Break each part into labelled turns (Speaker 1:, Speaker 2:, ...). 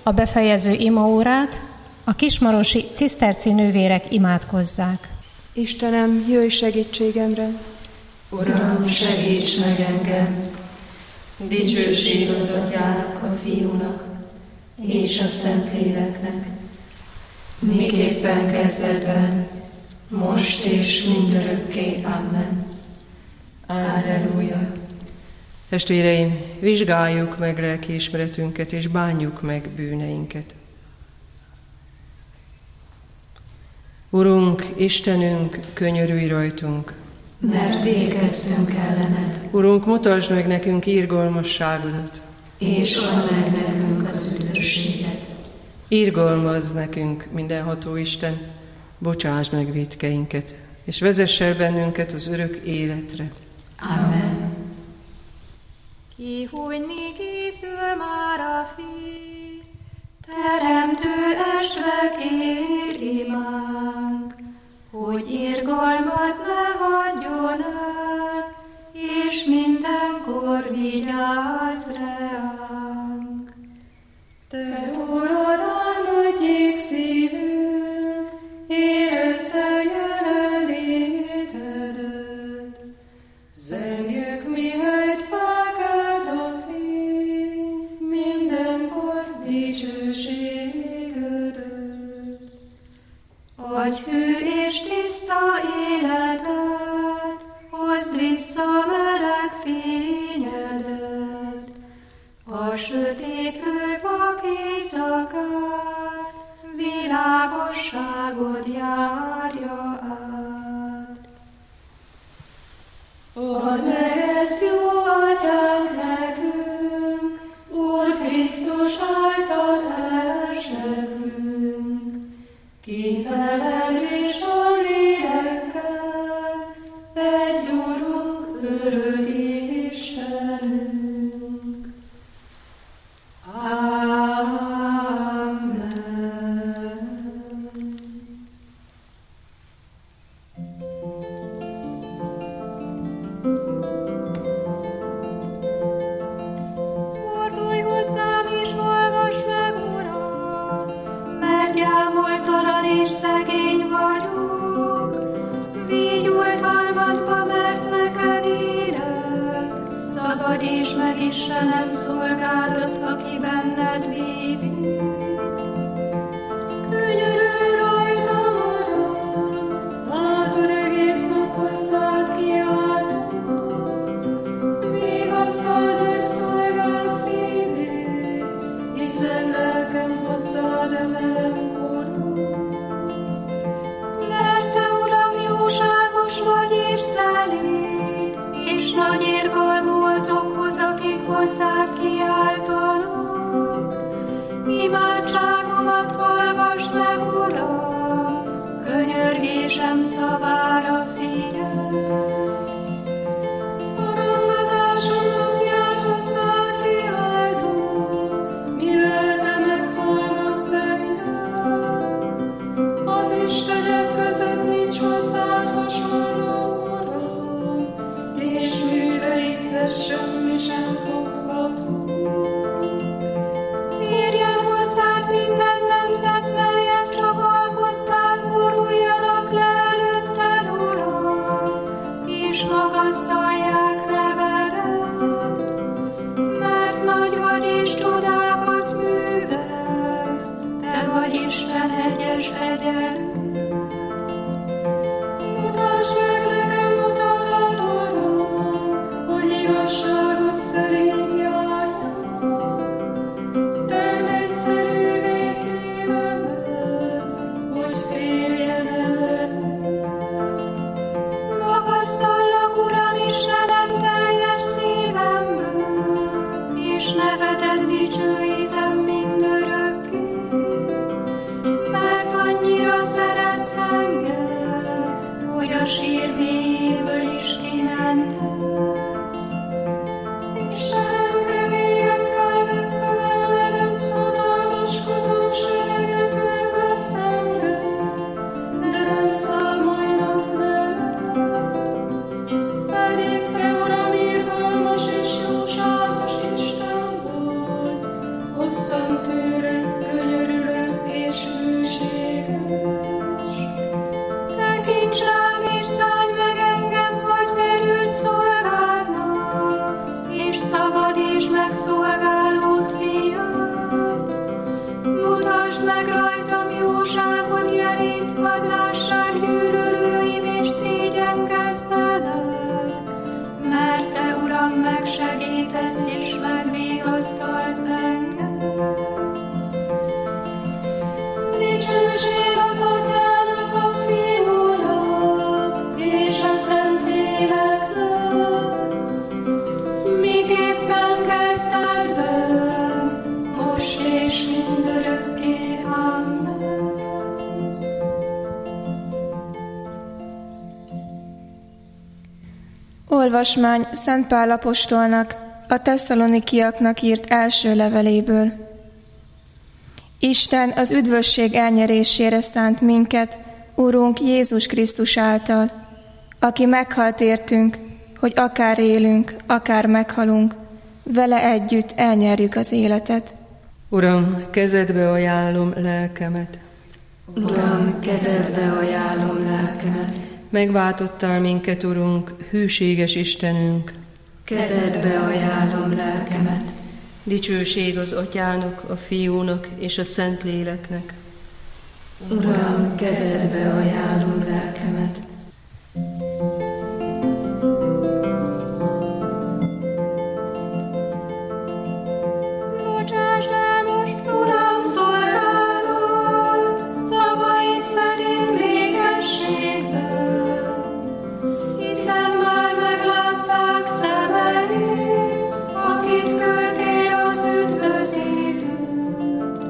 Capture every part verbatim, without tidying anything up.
Speaker 1: a befejező imaórát, a kismarosi ciszterci nővérek imádkozzák.
Speaker 2: Istenem, jöjj segítségemre!
Speaker 3: Uram, segíts meg engem! Dicsőség az Atyának, a Fiúnak és a Szentléleknek, miképpen kezdetben, most és mindörökké. Amen. Alleluja.
Speaker 4: Testvéreim, vizsgáljuk meg lelkiismeretünket, és bánjuk meg bűneinket. Urunk, Istenünk, könyörülj rajtunk,
Speaker 3: mert vétkeztünk ellened.
Speaker 4: Urunk, mutasd meg nekünk irgalmasságodat,
Speaker 3: és add meg nekünk az üdvösséget.
Speaker 4: Irgalmazz nekünk, mindenható Isten, bocsásd meg vétkeinket, és vezess el bennünket az örök életre.
Speaker 3: Amen.
Speaker 5: Kihújni készül már a fény,
Speaker 3: Teremtő estva kér imánk, hogy irgalmat ne hagyjon el, és mindenkor vigyázz ránk. Te, Urad, álmodjék szívünk, érezze jelenlétedet. Zengjük mi hegyfákat a fény, mindenkor dicsőségedet. Adj hű és tiszta életet, hozd vissza meleg fényedet. A sötétlő vak éjszakát, világosságod járja át. Add meg ezt, jó Atyánk, nekünk, Úr Krisztus által elzsegünk, ki veled és a lélekkel, egy Urunk, örök Istenünk. Amen.
Speaker 5: fordulj hozzám és hallgass meg, Uram,
Speaker 3: Mert gyámoltalan és szegény vagyok, vígyultalmadba, mert neked élek. Szabadíts meg, Istenem, szolgádat, aki benned bízik. Könyörülj rajtam, Uram, látod, egész nap hozzád kiáltok. Vigasztald meg szolgád szívét, hiszen lelkem hozzád emelem orrot. Mert te, Uram, jóságos vagy és szelíd, és nagy irgalmú azokhoz, akik hozzád kiáltanak. Imádságomat hallgassd meg, Uram, könyörgésem szavára figyelj. Szorongatásom napján hozzád kiáltok, mi lelke meghallgatsz engem. Az istenek között nincs hozzád hasonló, Uram, és műveidhez semmi sem fogható. Térjen hozzád minden nemzet, melyet csak alkottál, boruljanak le előtted, meg rajtam jóságot jelét, hadd lássák gyűlölőim és szégyenkezzenek. Mert Te, Uram, megsegítesz és megvigasztalsz engem. Dicsőség az Atyának, a Fiúnak és a Szentléleknek, miképpen kezdetben, most és mindörökké. Amen.
Speaker 6: Olvasmány Szent Pál apostolnak, a tesszalonikiaknak írt első leveléből. Isten az üdvösség elnyerésére szánt minket, Urunk Jézus Krisztus által, aki meghalt értünk, hogy akár élünk, akár meghalunk, vele együtt elnyerjük az életet.
Speaker 4: Uram, kezedbe ajánlom lelkemet.
Speaker 7: Uram, kezedbe ajánlom lelkemet.
Speaker 4: Megváltottál minket, Urunk, hűséges Istenünk.
Speaker 7: Kezedbe ajánlom lelkemet.
Speaker 4: Dicsőség az Atyának, a Fiúnak és a Szentléleknek.
Speaker 7: Uram, kezedbe ajánlom lelkemet.
Speaker 3: Bocsásd el most, Uram, szolgálod, szavaid szerint békességben, hiszen már meglátták szemeid, akit küldtél az üdvözítőt.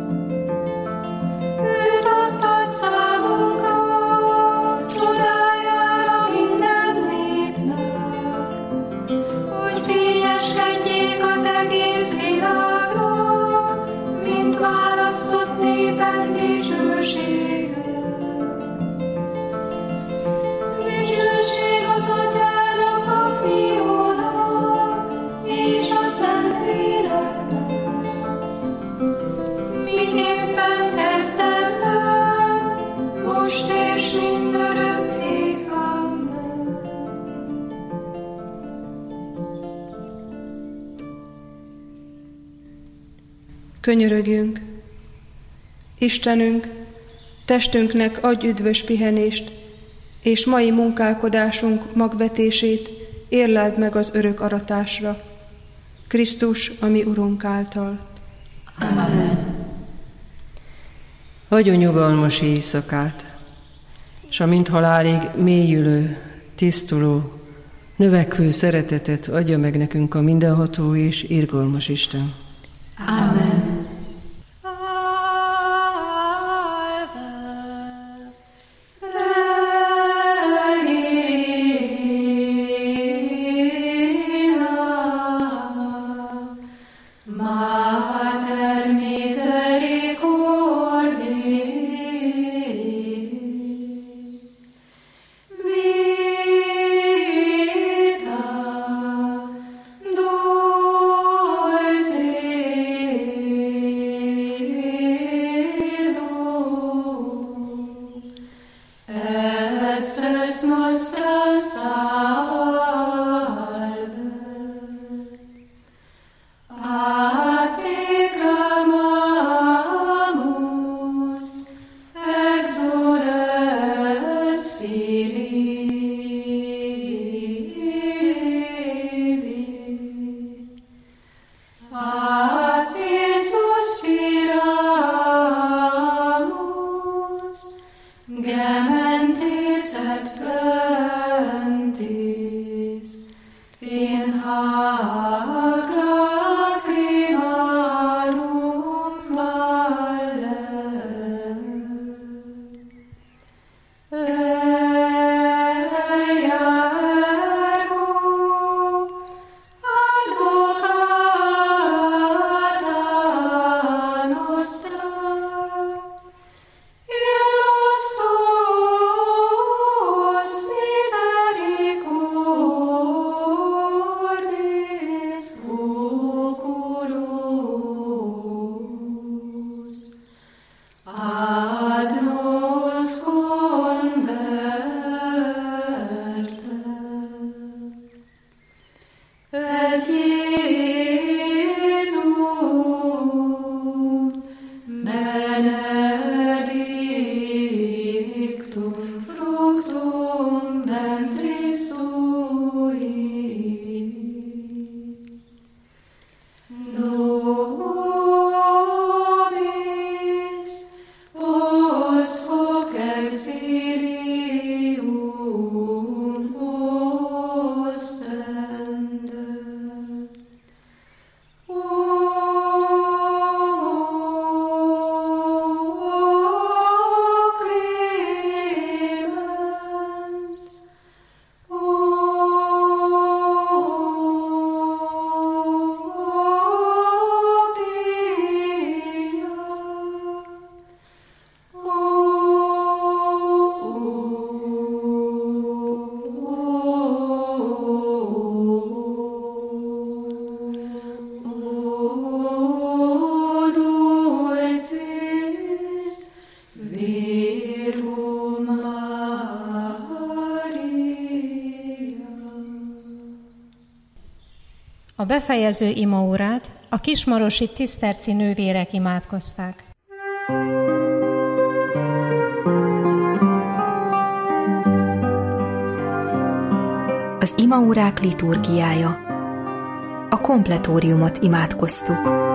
Speaker 3: Őt adtad számunkra, csodájára minden népnek, hogy fényeskedjék az egész világnak, mint választott néped dicsősége. Dicsőség az Atyának, a Fiúnak és a Szentléleknek, miképpen kezdetben, most és mindörökké. Amen.
Speaker 2: Könyörögjünk! Istenünk, testünknek adj üdvös pihenést, és mai munkálkodásunk magvetését érleld meg az örök aratásra. Krisztus, a mi Urunk által.
Speaker 7: Amen.
Speaker 4: Adjon nyugalmas éjszakát, s amint halálig mélyülő, tisztuló, növekvő szeretetet adja meg nekünk a mindenható és irgalmas Isten.
Speaker 7: Amen.
Speaker 1: A befejező imaórát a kismarosi ciszterci nővérek imádkozták.
Speaker 8: Az imaórák liturgiája. A kompletóriumot imádkoztuk.